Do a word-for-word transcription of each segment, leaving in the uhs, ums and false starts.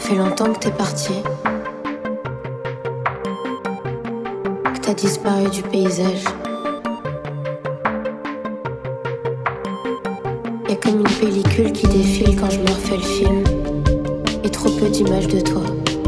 fait longtemps que t'es parti, que t'as disparu du paysage. Y'a comme une pellicule qui défile quand je me refais le film, et trop peu d'images de toi.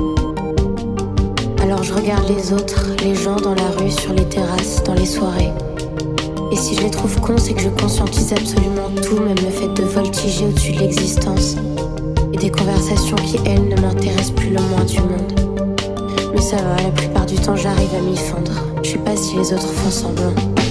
Alors je regarde les autres, les gens dans la rue, sur les terrasses, dans les soirées. Et si je les trouve cons, c'est que je conscientise absolument tout, même le fait de voltiger au-dessus de l'existence. Et des conversations qui, elles, ne m'intéressent plus le moins du monde. Mais ça va, la plupart du temps, j'arrive à m'y fondre. Je sais pas si les autres font semblant.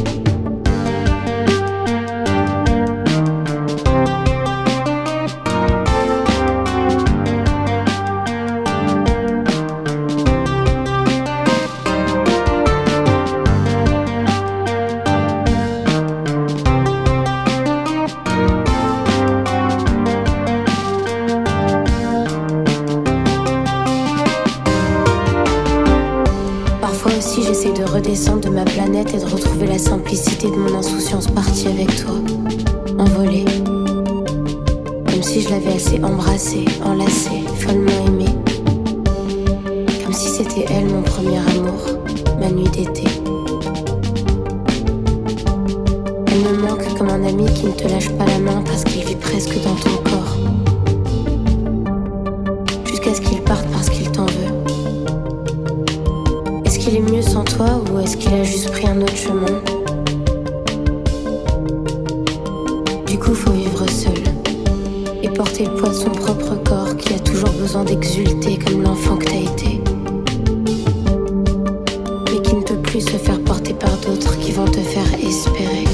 J'essaie de redescendre de ma planète et de retrouver la simplicité de mon insouciance partie avec toi, envolée. Comme si je l'avais assez embrassée, enlacée, follement aimée. Comme si c'était elle mon premier amour, ma nuit d'été. Elle me manque comme un ami qui ne te lâche pas la main parce qu'il vit presque dans ton corps. Jusqu'à ce qu'il parte parce qu'il t'en veut. Est-ce qu'il est mieux sans toi ou est-ce qu'il a juste pris un autre chemin? Du coup faut vivre seul et porter le poids de son propre corps qui a toujours besoin d'exulter comme l'enfant que t'as été, mais qui ne peut plus se faire porter par d'autres qui vont te faire espérer.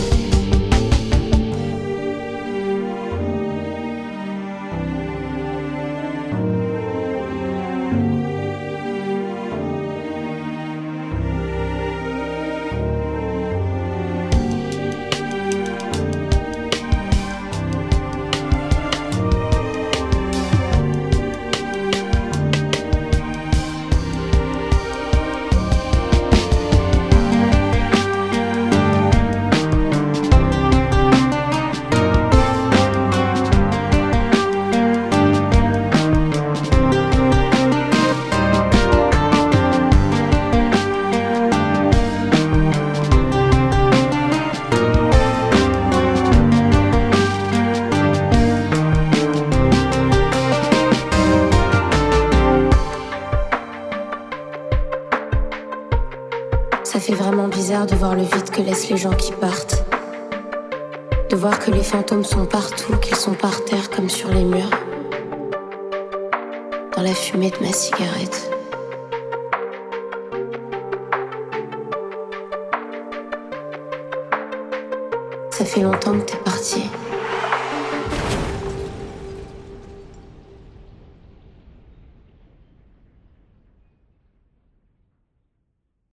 Ça fait vraiment bizarre de voir le vide que laissent les gens qui partent. De voir que les fantômes sont partout, qu'ils sont par terre comme sur les murs. Dans la fumée de ma cigarette. Ça fait longtemps que t'es parti.